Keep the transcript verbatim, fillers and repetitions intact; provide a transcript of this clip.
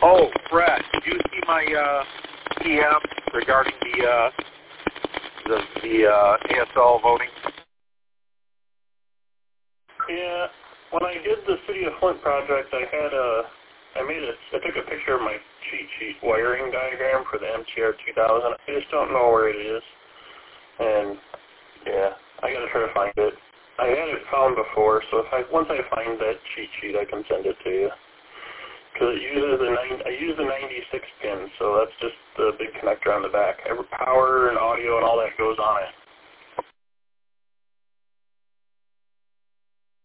Oh, Fred, did you see my uh, P M regarding the uh, the, the uh, A S L voting? Yeah, when I did the City of Flint project, I had a, I made a, I took a picture of my cheat sheet wiring diagram for the M T R two thousand. I just don't know where it is, and yeah, I gotta try to find it. I had it found before, so if I once I find that cheat sheet, I can send it to you. Because it uses the nine, I use the ninety-six pin, so that's just the big connector on the back. Every power and audio and all that goes on it.